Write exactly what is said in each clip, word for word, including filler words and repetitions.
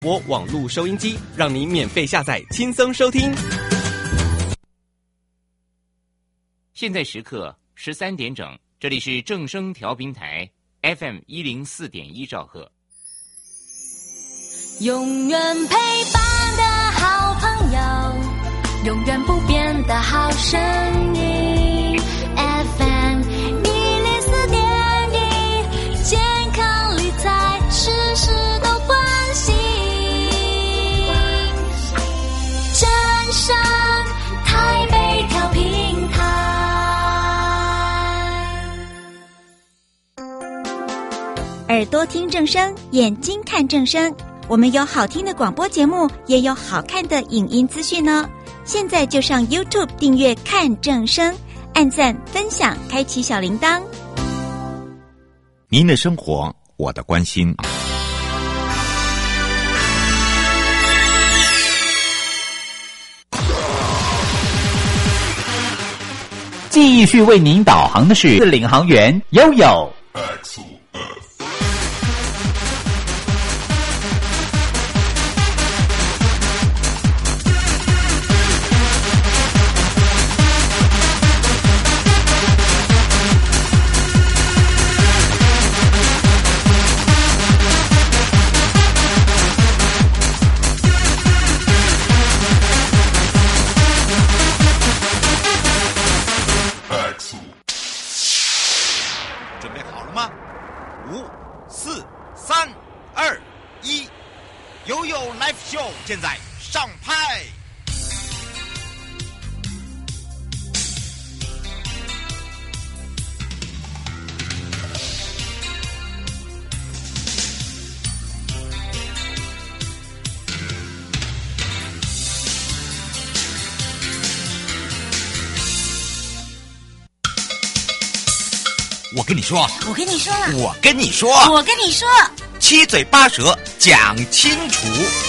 播网络收音机，让你免费下载，轻松收听。 现在时刻十三点整，这里是正声调频台 F M 一零四点一兆赫。 永远陪伴的好朋友，永远不变的好声音 F M 一零四点一，健康理财事事都关心，正声台北调频台。 耳朵听正声，眼睛看正声。我们有好听的广播节目，也有好看的影音资讯呢。现在就上 YouTube 订阅看正声，按赞分享，开启小铃铛。 您的生活，我的关心。 继续为您导航的是领航员悠悠。 现在上拍。 我跟你说， 我跟你说了， 我跟你说， 我跟你说， 七嘴八舌讲清楚。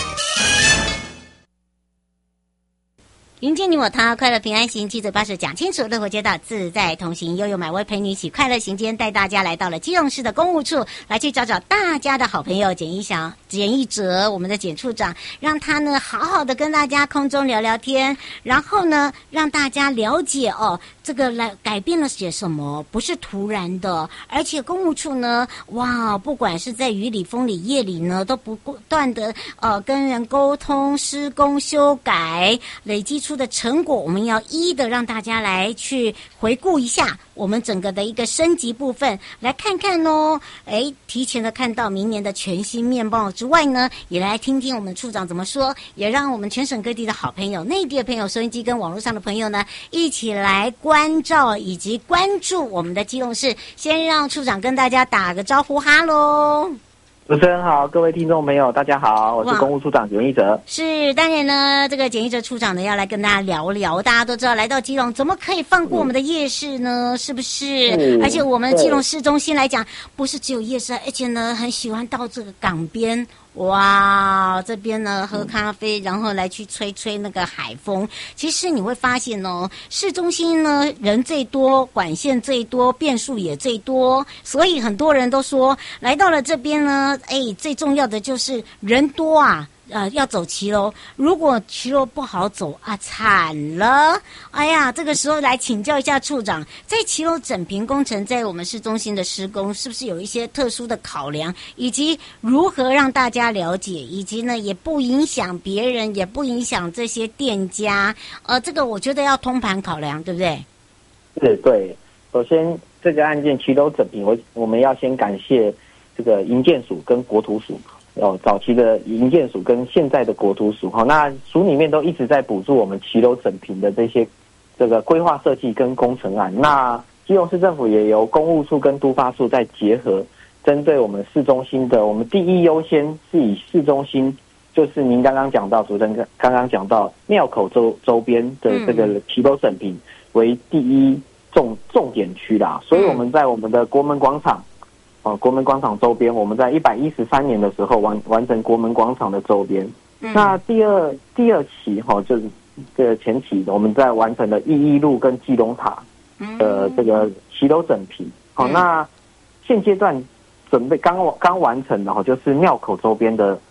迎接你我他，快乐平安行，七嘴八舌讲清楚，乐活街道自在同行，悠悠买威陪你一起快乐行。今天带大家来到了基隆市的公务处，来去找找大家的好朋友简一祥、简一哲，我们的简处长，让他呢好好的跟大家空中聊聊天，然后呢让大家了解哦，这个来改变了些什么，不是突然的，而且公务处呢，哇，不管是在雨里、风里、夜里呢，都不断的呃跟人沟通、施工、修改，累积出的成果，我们要一一的让大家来去回顾一下我们整个的一个升级部分，来看看哦。哎，提前的看到明年的全新面貌之外呢，也来听听我们处长怎么说，也让我们全省各地的好朋友、内地的朋友、收音机跟网络上的朋友呢，一起来关照以及关注我们的基隆市。先让处长跟大家打个招呼，哈喽。 主持人好，各位听众朋友大家好，我是公务处长简一哲。 是，当然呢，这个简一哲处长呢要来跟大家聊聊。大家都知道，来到基隆怎么可以放过我们的夜市呢？嗯、是不是、嗯？而且我们基隆市中心来讲，不是只有夜市，而且呢很喜欢到这个港边。哇，这边呢喝咖啡，然后来去吹吹那个海风。其实你会发现哦，市中心呢人最多，管线最多，变数也最多，所以很多人都说来到了这边呢，哎，最重要的就是人多啊。呃，要走骑楼，如果骑楼不好走啊，惨了！哎呀，这个时候来请教一下处长，在骑楼整平工程在我们市中心的施工，是不是有一些特殊的考量，以及如何让大家了解，以及呢也不影响别人，也不影响这些店家？呃，这个我觉得要通盘考量，对不对？ 是，对。首先，这个案件骑楼整平，我我们要先感谢这个营建署跟国土署。哦，早期的营建署跟现在的国土署，哈，那署里面都一直在补助我们骑楼整平的这些这个规划设计跟工程案。那基隆市政府也由公务处跟都发处在结合，针对我们市中心的，我们第一优先是以市中心，就是您刚刚讲到，主持人刚刚讲到庙口周周边的这个骑楼整平为第一重重点区啦，所以我们在我们的国门广场。哦，国门广场周边，我们在一百一十三年的时候完完成国门广场的周边。嗯、那第二第二期哈、哦，就是这个前期我们在完成了义义路跟基隆塔的这个骑楼整平。好、哦，那现阶段准备刚刚完成的哈，就是庙口周边的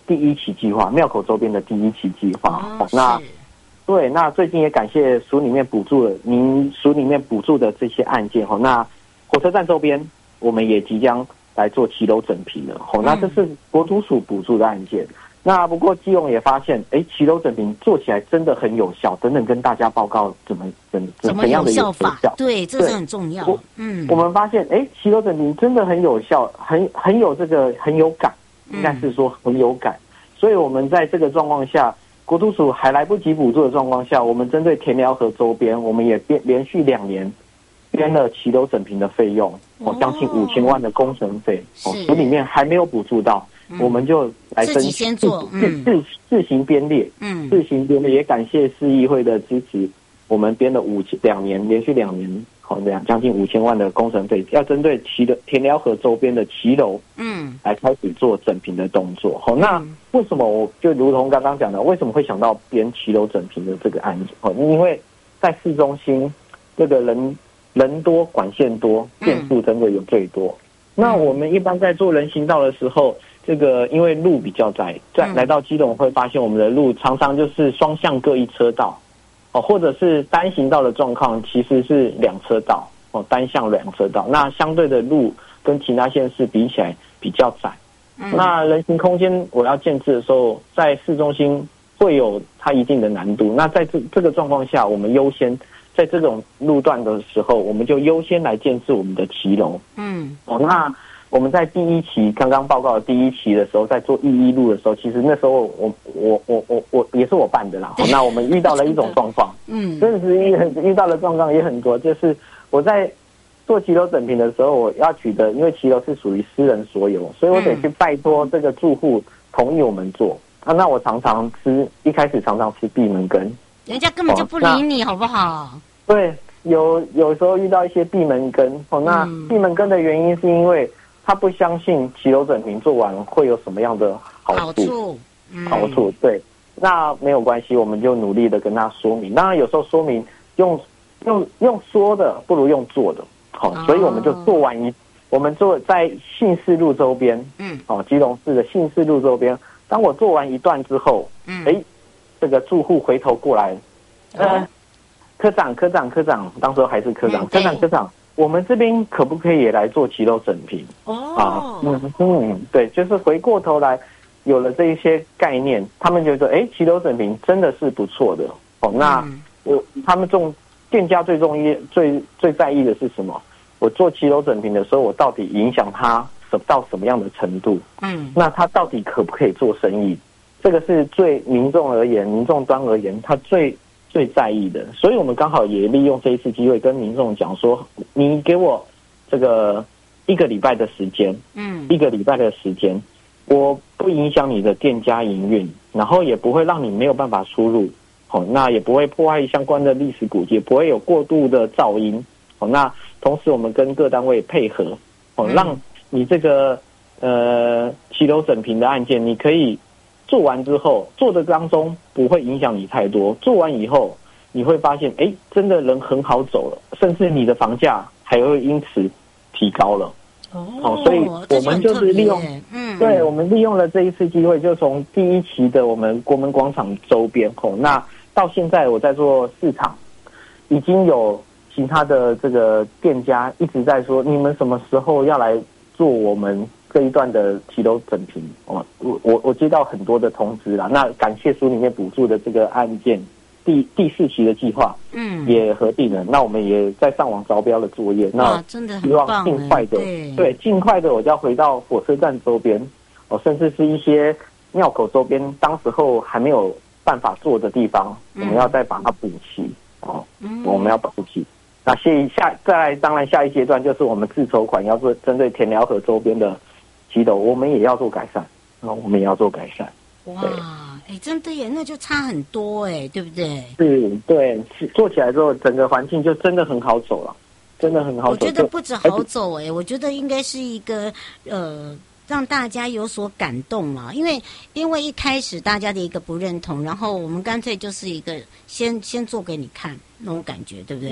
第一期计划，庙口周边的第一期计划。 哦， 那对，那最近也感谢署里面补助了您署里面补助的这些案件哈。那火车站周边我们也即将来做骑楼整平了。好，那这是国土署补助的案件。那不过基隆也发现，哎，骑楼整平做起来真的很有效，等等跟大家报告怎么怎怎么怎样的有效法？ 效对，这是很重要。嗯， 我们发现，哎，骑楼整平真的很有效，很很有这个很有感，应该是说很有感。所以我们在这个状况下，国土署还来不及补助的状况下，我们针对田寮河周边，我们也编连续两年编了骑楼整平的费用，哦，将近五千万的工程费，哦，署里面还没有补助到。我们就来自己先做， 嗯，自自行编列，嗯，自行编列，也感谢市议会的支持，我们编了五两年，连续两年，好两将近五千万的工程费，要针对骑的田寮河周边的骑楼，嗯，来开始做整平的动作。好，那为什么我就如同刚刚讲的，为什么会想到编骑楼整平的这个案子？哦，因为在市中心这个人人多管线多，变数真的有最多。嗯，那我们一般在做人行道的时候，这个因为路比较窄，在来到基隆会发现我们的路常常就是双向各一车道，哦，或者是单行道的状况其实是两车道，哦，单向两车道。那相对的路跟其他县市比起来比较窄。嗯，那人行空间我要建制的时候，在市中心会有它一定的难度。那在这这个状况下，我们优先在这种路段的时候，我们就优先来建制我们的骑楼。嗯，哦，那我们在第一期刚刚报告的第一期的时候，在做义一路的时候，其实那时候我我我我我也是我办的啦。那我们遇到了一种状况，嗯，真的是遇遇到的状况也很多，就是我在做骑楼整平的时候，我要取得，因为骑楼是属于私人所有，所以我得去拜托这个住户同意我们做。啊，那我常常吃，一开始常常吃闭门羹， 人家根本就不理你，好不好？ 对，有有时候遇到一些闭门羹。哦，那闭门羹的原因是因为他不相信骑楼整平做完会有什么样的好处，好处，嗯、好处对。那没有关系，我们就努力的跟他说明。当然有时候说明用用用说的不如用做的，好，哦，所以我们就做完一，我们做在信市路周边，嗯，哦，基隆市的信市路周边，当我做完一段之后，嗯，哎，这个住户回头过来，呃，科长，科长，科长，当时还是科长，科长，科长。我们这边可不可以也来做骑楼整平？哦，啊，嗯嗯，对，就是回过头来有了这一些概念，他们觉得，哎，骑楼整平真的是不错的。哦，那我他们重店家最重意最最在意的是什么？我做骑楼整平的时候，我到底影响他什到什么样的程度？嗯，那他到底可不可以做生意？这个是最民众而言，民众端而言，他最。最在意的，所以我们刚好也利用这一次机会跟民众讲说，你给我这个一个礼拜的时间，嗯，一个礼拜的时间，我不影响你的店家营运，然后也不会让你没有办法出入，好，那也不会破坏相关的历史古迹，不会有过度的噪音，好，那同时我们跟各单位配合，好，让你这个呃骑楼整平的案件，你可以。做完之后，做的当中不会影响你太多。做完以后，你会发现，哎，真的人很好走了，甚至你的房价还会因此提高了。哦，哦所以我们就是利用，嗯，对，我们利用了这一次机会，就从第一期的我们国门广场周边，哦，那到现在我在做市场，已经有其他的这个店家一直在说，你们什么时候要来做我们这一段的骑楼整平？哦，我我我接到很多的通知啦。那感谢署里面补助的这个案件，第第四期的计划，嗯，也核定了。那我们也在上网招标的作业，那真的希望尽快的， 对对，尽快的我就要回到火车站周边，哦，甚至是一些庙口周边，当时候还没有办法做的地方，嗯、我们要再把它补齐，哦，嗯、我们要补齐。那下下再来，当然下一阶段就是我们自筹款要做针对田寮河周边的骑楼，我们也要做改善，那我们也要做改善。 哇，哎，真的耶，那就差很多哎，对不对？ 是，对，做起来之后，整个环境就真的很好走了，真的很好走。 我觉得不止好走哎，我觉得应该是一个呃。让大家有所感动了，因为因为一开始大家的一个不认同，然后我们干脆就是一个先先做给你看那种感觉，对不对？嗯、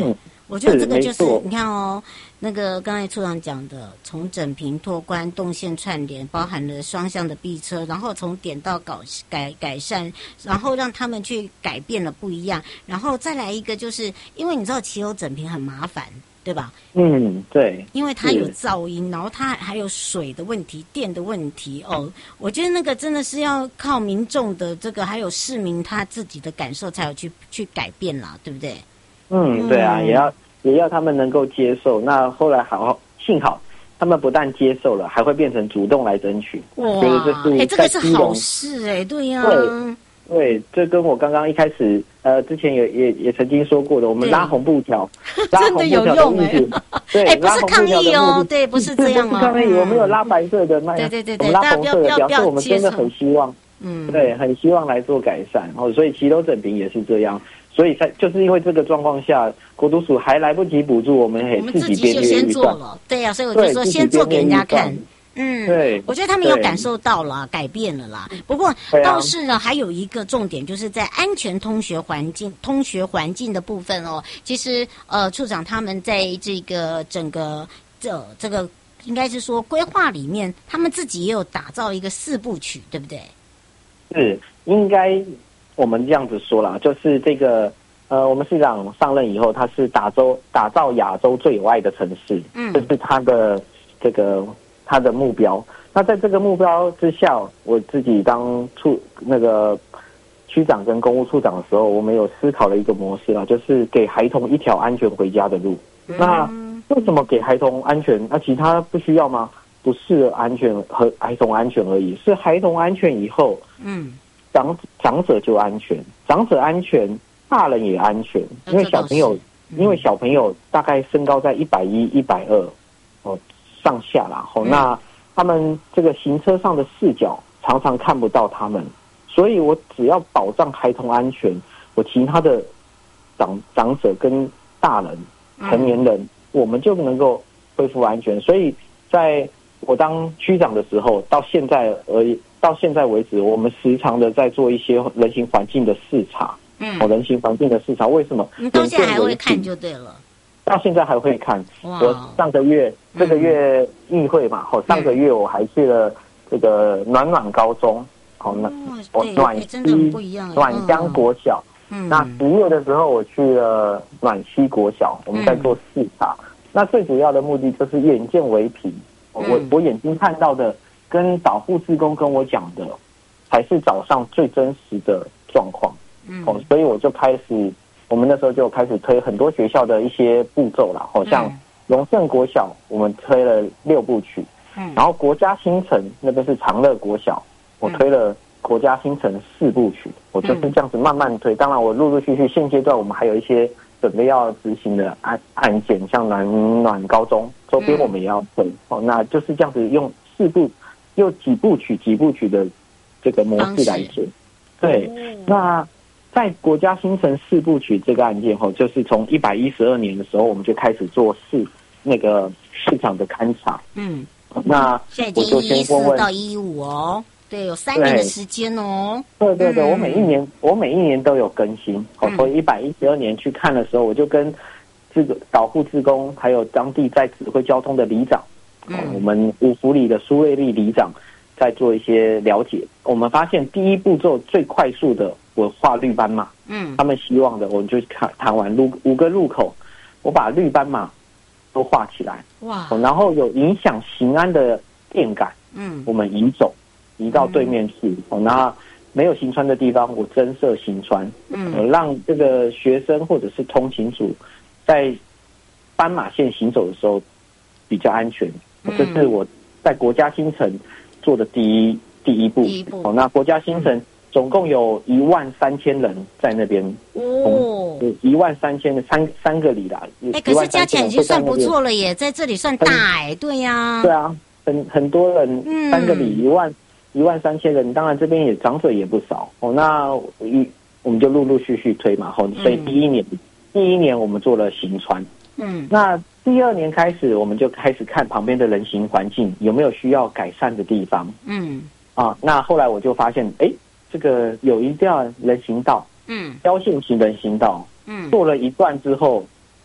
我觉得这个就是是没错你看哦，那个刚才处长讲的，从整平拓宽、动线串联，包含了双向的避车，然后从点到改改改善，然后让他们去改变了不一样，然后再来一个就是因为你知道骑楼整平很麻烦。对吧？ 嗯，对， 因为它有噪音，然后它还有水的问题、电的问题哦。我觉得那个真的是要靠民众的这个，还有市民他自己的感受，才有去去改变啦，对不对？ 嗯，对啊，也要也要他们能够接受。那后来好，幸好他们不但接受了，还会变成主动来争取。 哇， 哎， 这个是好事哎、欸，对呀、啊。 对对，这跟我刚刚一开始呃之前也也也曾经说过的，我们拉红布条，拉红布条的目的，对， 哎，不是抗议哦，对，不是这样哦， 不是抗议，我们有拉白色的， 对对对对， 我们拉红色的，表示我们真的很希望， 嗯， 对，很希望来做改善，哦，所以骑楼整平也是这样，所以才就是因为这个状况下，国土署还来不及补助，我们也自己编列预算了，对呀，所以我就说先做给人家看。嗯， 对， 我觉得他们有感受到了，改变了啦。不过倒是呢，还有一个重点，就是在安全通学环境、通学环境的部分哦。其实，呃，处长他们在这个整个这这个应该是说规划里面，他们自己也有打造一个四部曲，对不对？ 是，应该我们这样子说啦，就是这个呃，我们市长上任以后，他是打州打造亚洲最有爱的城市，嗯，这是他的这个。他的目标，那在这个目标之下，我自己当处那个区长跟公务处长的时候，我们有思考了一个模式啦，就是给孩童一条安全回家的路。嗯、那为什么给孩童安全？那、啊、其他不需要吗？不是安全和孩童安全而已，是孩童安全以后，嗯，长长者就安全，长者安全，大人也安全，因为小朋友，嗯、因为小朋友大概身高在一百一、一百二，哦。上下啦，吼、嗯，那他们这个行车上的视角常常看不到他们，所以我只要保障孩童安全，我其他的长长者跟大人、成年人，嗯、我们就能够恢复安全。所以在我当区长的时候，到现在而到现在为止，我们时常的在做一些人行环境的视察，嗯，人行环境的视察，为什么？ 你到现在还会看就对了。 到现在还会看，我上个月、嗯、这个月议会嘛，哦，上个月我还去了这个暖暖高中，哦，那哦暖溪暖江国小，嗯，那十月的时候我去了暖溪国小，我们在做视察，嗯、那最主要的目的就是眼见为凭，嗯、我我眼睛看到的跟导护志工跟我讲的，才是早上最真实的状况，嗯，哦，所以我就开始。我们那时候就开始推很多学校的一些步骤啦，好像荣盛国小，我们推了六部曲，嗯，然后国家新城那边是长乐国小，我推了国家新城四部曲，我就是这样子慢慢推。当然，我陆陆续续现阶段我们还有一些准备要执行的案案件，像暖暖高中周边我们也要推，哦，那就是这样子用四部用几部曲几部曲的这个模式来做，对，那。在国家新城四部曲这个案件后，就是从一百一十二年的时候，我们就开始做市那个市场的勘察。嗯，那现在已经一四到一五哦，对，有三年的时间哦。 对对对，嗯、我每一年我每一年都有更新。哦，所以一百一十二年去看的时候，我就跟这个导护志工，还有当地在指挥交通的里长，嗯、哦，我们五福里的苏瑞丽里长，在做一些了解。我们发现第一步骤最快速的。我画绿斑马，嗯，他们希望的，我们就看谈完路五个路口，我把绿斑马都画起来，哇，然后有影响行安的电杆，嗯，我们移走，移到对面去，哦，那没有行穿的地方，我增设行穿，嗯，让这个学生或者是通勤族在斑马线行走的时候比较安全，嗯、这是我在国家新城做的第一第一步，第一步，哦，那国家新城。嗯总共有一万三千人在那边，哦，一万三千的三三个里啦。 哎，可是加起来已经算不错了耶，在这里算大哎，对呀、啊。 对啊，很很多人，嗯、三个里一万一万三千人，当然这边也长者也不少哦。那一我们就陆陆续续推嘛，吼，所以第一年、嗯、第一年我们做了行穿，嗯，那第二年开始我们就开始看旁边的人行环境有没有需要改善的地方，嗯，啊，那后来我就发现，哎。这个有一条人行道，嗯，标线型人行道，嗯，做了一段之后，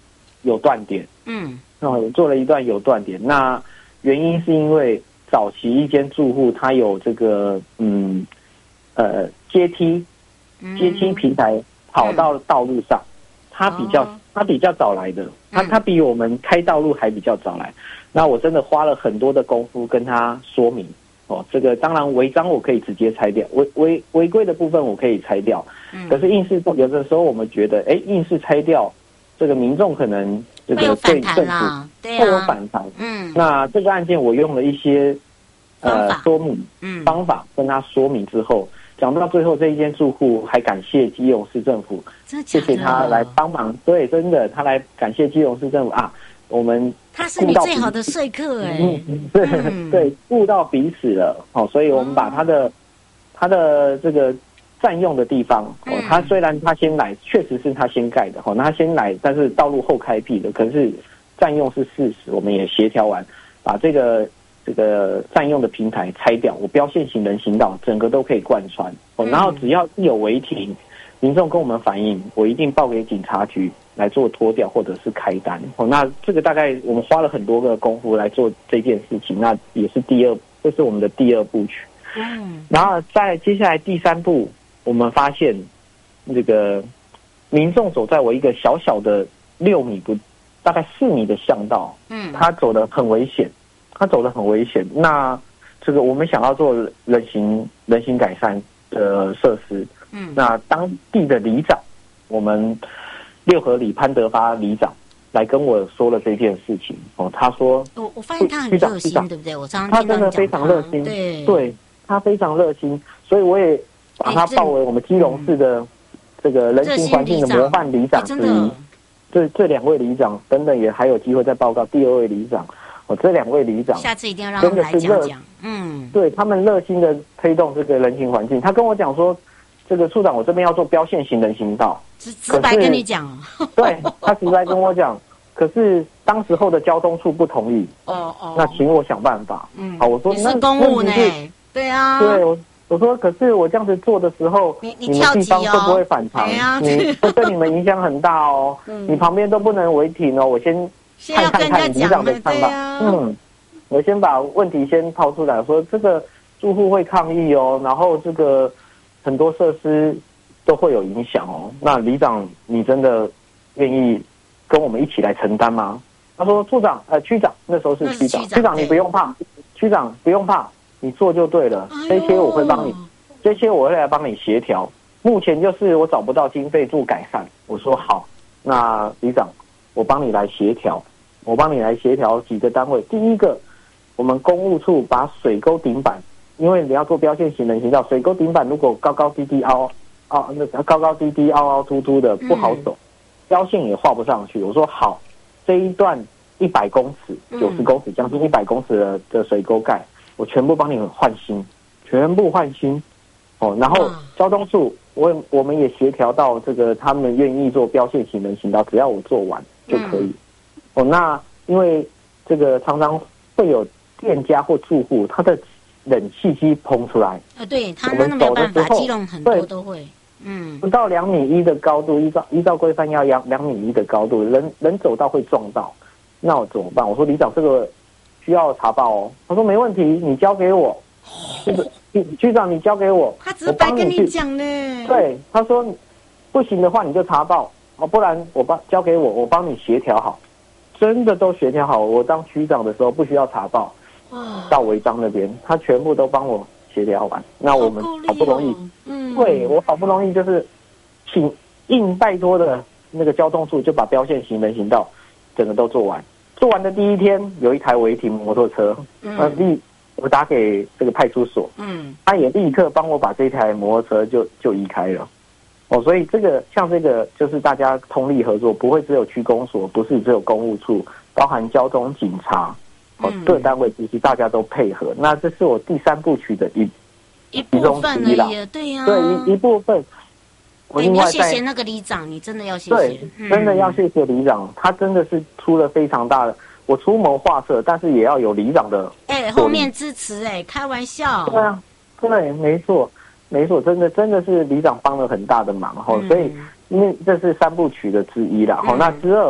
有断点， 嗯， 哦，做了一段有断点。那原因是因为早期一间住户他有这个嗯呃阶梯阶梯平台跑到道路上，他比较他比较早来的，他他比我们开道路还比较早来。那我真的花了很多的功夫跟他说明。哦，这个当然违章我可以直接拆掉，违违违规的部分我可以拆掉，嗯，可是硬是有的时候我们觉得，哎，硬是拆掉，这个民众可能这个对政府会有反弹， 嗯， 那这个案件我用了一些呃说明嗯方法跟他说明之后，讲到最后这一间住户还感谢基隆市政府，谢谢他来帮忙，对，真的他来感谢基隆市政府啊。我们他是你最好的说客哎、欸， 嗯，对、嗯、对，顾到彼此了哦，所以我们把他的、嗯、他的这个占用的地方哦，他虽然他先来，确实是他先盖的哦，那他先来，但是道路后开辟的，可是占用是事实，我们也协调完，把这个这个占用的平台拆掉，我标线型人行道整个都可以贯穿哦，然后只要一有违停，民众跟我们反映，我一定报给警察局。来做脱掉或者是开单哦，那这个大概我们花了很多个功夫来做这件事情，那也是第二，这是我们的第二部曲。嗯，然后在接下来第三步，我们发现这个民众走在我一个小小的六米不大概四米的巷道，嗯，他走得很危险，他走得很危险。那这个我们想要做人行人行改善的设施，嗯，那当地的里长，我们。六合里潘德发里长来跟我说了这件事情哦，他说我我发现他很热心，对不对？我常常听到他真的非常热心， 对对，他非常热心，所以我也把他报为我们基隆市的这个人行环境的模范里长之一。这这两位里长等等也还有机会再报告第二位里长哦，这两位里长下次一定要让他们来讲讲，嗯， 对他们热心的推动这个人行环境。他跟我讲说，这个处长我这边要做标线型人行道。 直直白跟你讲哦， 对他直白跟我讲，可是当时候的交通处不同意，哦哦，那请我想办法。嗯，好，我说那是公务呢，对啊， 对，我我说可是我这样子做的时候， 你你们地方会不会反常？你会对你们影响很大哦。嗯，你旁边都不能违停哦，我先看看看里长的看法。嗯，我先把问题先抛出来，说这个住户会抗议哦，然后这个很多设施。都会有影响哦。那里长，你真的愿意跟我们一起来承担吗？他说：“处长，呃，区长，那时候是区长，区长你不用怕，区长不用怕，你做就对了。这些我会帮你，这些我会来帮你协调。目前就是我找不到经费做改善。”我说：“好，那里长，我帮你来协调，我帮你来协调几个单位。第一个，我们公务处把水沟顶板，因为你要做标线型人行道，水沟顶板如果高高低低凹。”哦，那高高低低、凹凹凸凸的不好走，标线也画不上去。我说好，这一段一百公尺、九十公尺，将近一百公尺的的水沟盖，我全部帮你们换新，全部换新。哦，然后交通处，我我们也协调到这个，他们愿意做标线型人行道，只要我做完就可以。哦，那因为这个常常会有店家或住户，他的冷气机膨出来， 呃，对他那没有办法，基隆很多都会。嗯， 不到两米一的高度，依照依照规范要两两米一的高度，人人走到会撞到，那我怎么办？我说里长这个需要查报哦。他说没问题，你交给我。这个局长你交给我， 他直白跟你讲呢。 对，他说不行的话你就查报哦，不然我帮交给我，我帮你协调好，真的都协调好。我当局长的时候不需要查报，到违章那边他全部都帮我协调完。那我们好不容易。嗯，对我好不容易就是请硬拜托的那个交通处就把标线型人行道整个都做完。做完的第一天，有一台违停摩托车，嗯，呃，立我打给这个派出所，嗯，他也立刻帮我把这台摩托车就就移开了。哦，所以这个像这个就是大家通力合作，不会只有区公所，不是只有公务处，包含交通警察，哦，各单位其实大家都配合。那这是我第三部曲的一。 一部分而已，对呀、啊， 对一一部分。 我另外你要谢谢那个里长，你真的要谢谢， 对，嗯、真的要谢谢里长，他真的是出了非常大的。我出谋划策，但是也要有里长的， 哎、欸，后面支持、欸，哎，开玩笑。 对啊，对，没错，没错，真的真的是里长帮了很大的忙哈、嗯，所以因为这是三部曲的之一啦，哈、嗯，那之二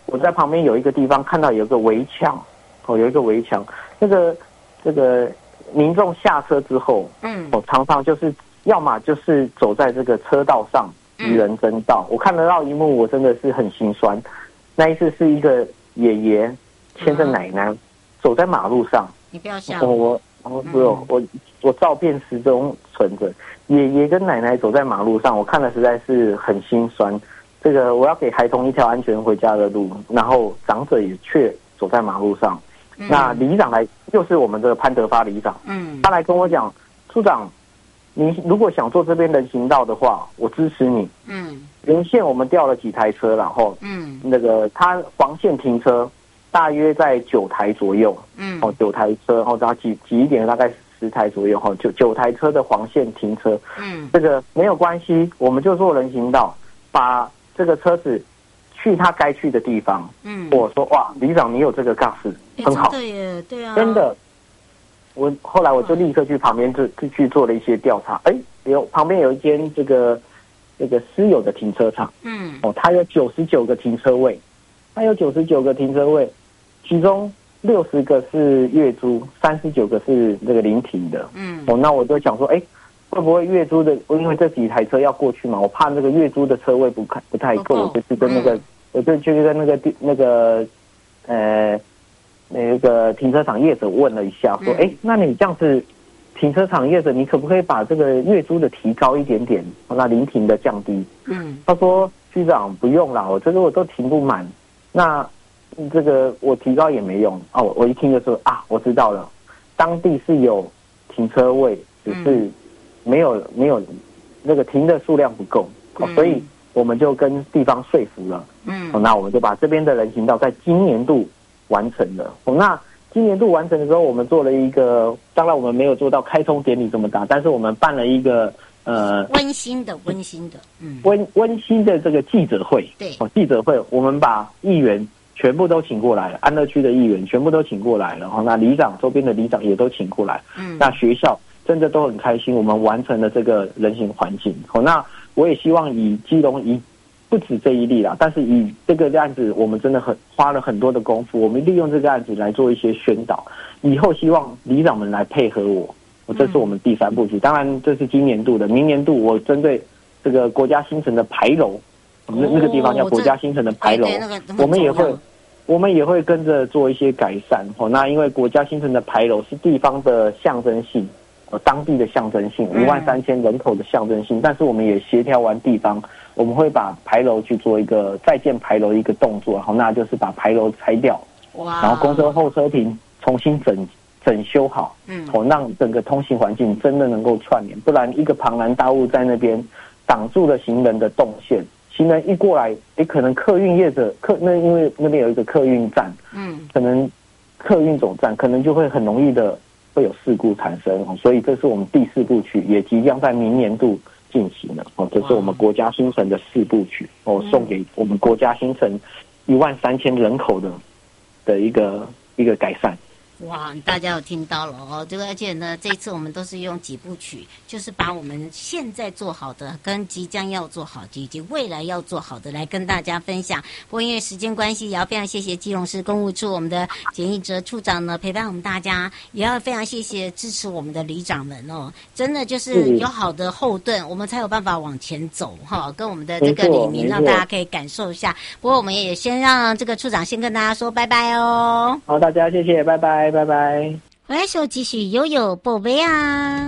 我在旁边有一个地方看到有一个围墙，哦，有一个围墙，那个这个民众下车之后，嗯，哦，常常就是要么就是走在这个车道上与人争道。嗯、我看得到一幕，我真的是很心酸。那一次是一个爷爷牵着奶奶、嗯、走在马路上， 你不要笑我，我我我我我照片始终存着，爷爷跟奶奶走在马路上，我看了实在是很心酸。这个我要给孩童一条安全回家的路，然后长者也却走在马路上。嗯、那里长来，又是我们的潘德发里长，嗯，他来跟我讲，处长，你如果想做这边人行道的话，我支持你。嗯，沿线我们调了几台车，然后，嗯，那个他黄线停车大约在九台左右，嗯，哦，九台车，然后然后挤挤一点，大概十台左右，哈，九九台车的黄线停车，嗯，这个没有关系，我们就做人行道，把这个车子去他该去的地方。嗯，我说哇，里长你有这个尬事，很好。 对耶，对啊， 真的。我后来我就立刻去旁边就去做了一些调查。哎，有旁边有一间这个这个私有的停车场。嗯，哦，它有九十九个停车位，它有九十九个停车位，其中六十个是月租，三十九个是这个临停的。嗯，哦，那我就想说，哎。会不会月租的？因为这几台车要过去嘛，我怕那个月租的车位不看不太够，我就去跟那个，嗯、我就去跟那个那个呃那个停车场业者问了一下，说，哎、嗯，那你这样子，停车场业者，你可不可以把这个月租的提高一点点，那临停的降低？嗯，他说局长不用啦，我这个我都停不满，那这个我提高也没用哦。我一听就说啊，我知道了，当地是有停车位，只是、嗯。没有没有，那个停的数量不够、哦嗯，所以我们就跟地方说服了。嗯、哦，那我们就把这边的人行道在今年度完成了。哦，那今年度完成的时候，我们做了一个，当然我们没有做到开通典礼这么大，但是我们办了一个呃温馨的温馨的，嗯， 温温馨的这个记者会。对，哦，记者会，我们把议员全部都请过来了，安乐区的议员全部都请过来了，然后那里长周边的里长也都请过来。嗯，那学校。真的都很开心，我们完成了这个人行环境。好，那我也希望以基隆以不止这一例啦，但是以这个案子，我们真的很花了很多的功夫，我们利用这个案子来做一些宣导。以后希望里长们来配合我，这是我们第三部曲。当然，这是今年度的，明年度我针对这个国家新城的牌楼，我们那个地方叫国家新城的牌楼，我们也会。我们也会跟着做一些改善。哦，那因为国家新城的牌楼是地方的象征性。呃，当地的象征性，一万三千人口的象征性，嗯、但是我们也协调完地方，我们会把牌楼去做一个再建牌楼一个动作，好，那就是把牌楼拆掉，哇，然后公车候车亭重新整整修好，嗯，好，让整个通行环境真的能够串联，不然一个庞然大物在那边挡住了行人的动线，行人一过来，也可能客运业者客那因为那边有一个客运站，嗯，可能客运总站可能就会很容易的。会有事故产生，所以这是我们第四部曲，也即将在明年度进行了。哦，这是我们国家新城的四部曲，哦，送给我们国家新城一万三千人口的的一个一个改善。 哇，大家有听到了哦，这个而且呢，这一次我们都是用几部曲，就是把我们现在做好的、跟即将要做好的以及未来要做好的来跟大家分享。不过因为时间关系，也要非常谢谢基隆市公务处我们的简义哲处长呢陪伴我们大家，也要非常谢谢支持我们的里长们哦，真的就是有好的后盾，我们才有办法往前走哈、哦，跟我们的这个里民让大家可以感受一下。不过我们也先让这个处长先跟大家说拜拜哦。 好，大家谢谢，拜拜。拜拜。 回来时候继续悠悠宝贝啊！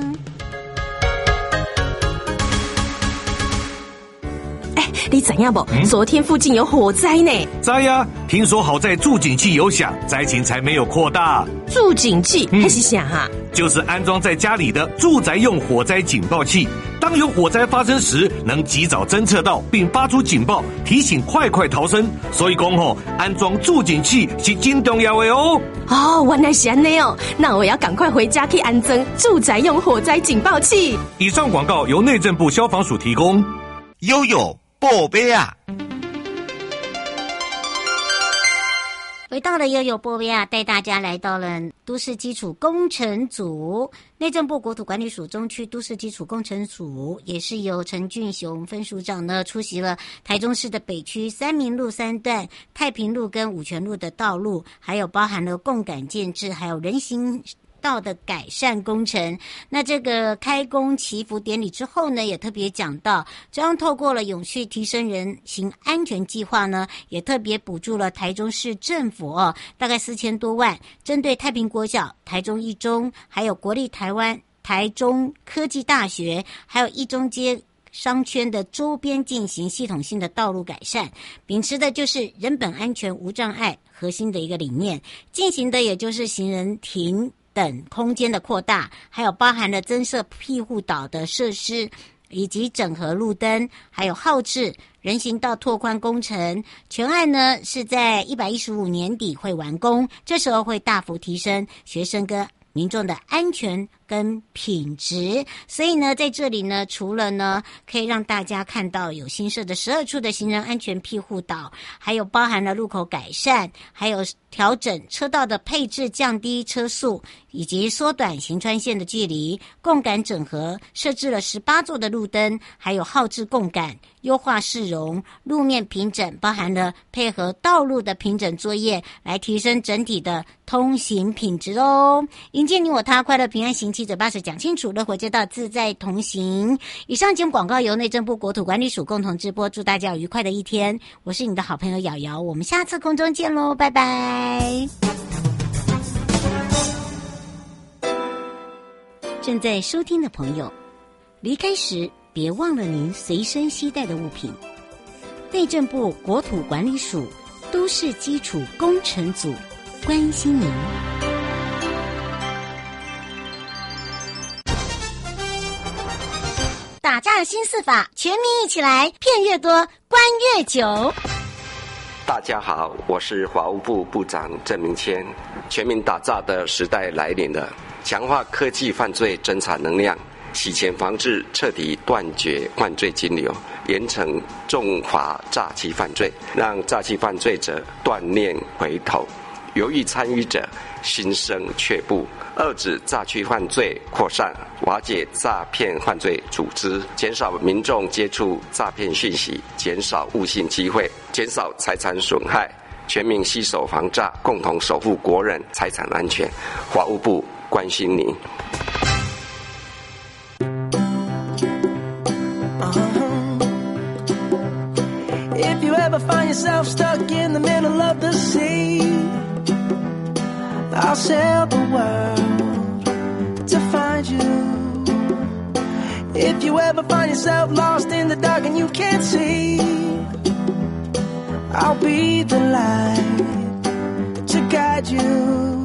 哎，你怎样不？嗯、昨天附近有火灾呢。 灾呀！听说好在助警器有响，灾情才没有扩大。 助警器还是响啊？ 就是安装在家里的住宅用火灾警报器。当有火灾发生时，能及早侦测到并发出警报，提醒快快逃生。所以讲吼，安装助警器是真重要的哦。 哦，原来是这样哦，那我要赶快回家去安装住宅用火灾警报器。 以上广告由内政部消防署提供。 悠悠宝贝啊！ 回到了悠悠波维亚，带大家来到了都市基础工程组。内政部国土管理署中区都市基础工程组也是由陈俊雄分署长呢出席了台中市的北区三民路三段、太平路跟五权路的道路，还有包含了共感建制，还有人行道的改善工程。那这个开工祈福典礼之后呢，也特别讲到，中央透过了永续提升人行安全计划呢，也特别补助了台中市政府哦，大概四千多万，针对太平国小、台中一中，还有国立台湾、台中科技大学，还有一中街商圈的周边进行系统性的道路改善，秉持的就是人本安全无障碍核心的一个理念，进行的也就是行人停等空间的扩大，还有包含了增设庇护岛的设施，以及整合路灯，还有号志人行道拓宽工程。全案呢是在一百一十五年底会完工，这时候会大幅提升学生跟民众的安全跟品质。所以呢，在这里呢，除了呢可以让大家看到有新设的十二处的行人安全庇护岛，还有包含了路口改善，还有调整车道的配置，降低车速，以及缩短行穿线的距离，共感整合，设置了十八座的路灯，还有号志共感，优化市容，路面平整，包含了配合道路的平整作业，来提升整体的通行品质哦。迎接你我他，快乐平安行，七嘴八舌讲清楚，乐活街道自在同行。以上节目广告由内政部国土管理署共同直播，祝大家有愉快的一天。我是你的好朋友瑶瑶，我们下次空中见喽，拜拜。正在收听的朋友，离开时别忘了您随身携带的物品。内政部国土管理署都市基础工程组关心您。打诈新四法，全民一起来，骗越多，关越久。 大家好，我是法务部部长郑明谦。全民打诈的时代来临了，强化科技犯罪侦查能量，洗钱防治彻底断绝犯罪金流，严惩重罚诈欺犯罪，让诈欺犯罪者断念回头，犹豫参与者心生却步，遏止诈欺犯罪扩散，瓦解诈骗犯罪组织，减少民众接触诈骗讯息，减少误信机会，减少财产损害，全民携手防诈，共同守护国人财产安全。法务部关心您。 If you ever find yourself stuck in the middle of the sea, I'll sail the world to find you. If you ever find yourself lost in the dark and you can't see, I'll be the light to guide you.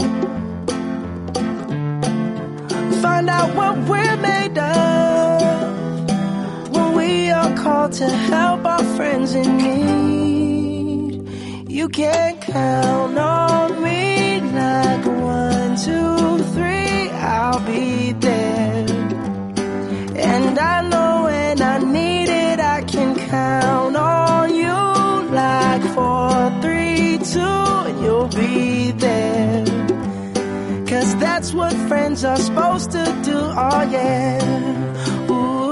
Find out what we're made of when we are called to help our friends in need. You can count on me like one, two, three, I'll be there. And I know when I need it, I can count on you like four, three, two, and you'll be there. Cause that's what friends are supposed to do, oh yeah. Ooh,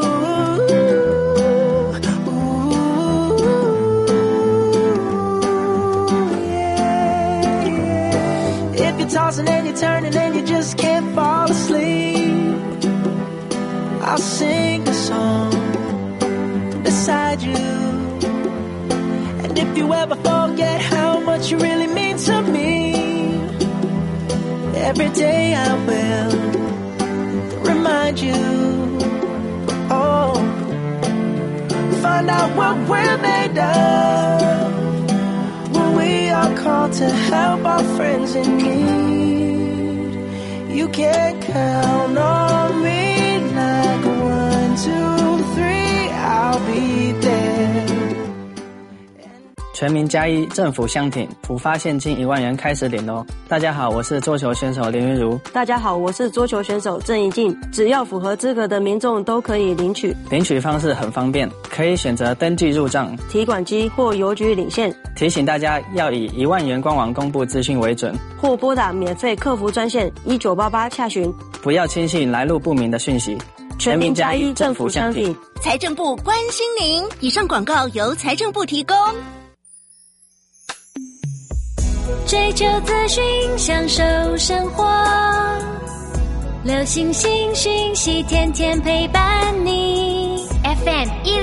ooh, yeah, yeah. If you're tossing and you're turning and you just can't fall asleep, I'll sing a song beside you. And if you ever forget how much you really mean to me, every day I will remind you. Oh, find out what we're made of when we are called to help our friends in need. You can count on me like one, two, three, I'll be there. 全民加一，政府相挺，普发现金一万元开始领哦。大家好，我是桌球选手林云如。 大家好，我是桌球选手郑怡静。只要符合资格的民众都可以领取。 领取方式很方便，可以选择登记入账、 提款机或邮局领现。 提醒大家要以一万元官网公布资讯为准， 或拨打免费客服专线一九八八洽询。 不要轻信来路不明的讯息。 全民加一，政府相挺。 财政部关心您。以上广告由财政部提供。 追求资讯，享受生活，流行新讯息，天天陪伴你。F M 一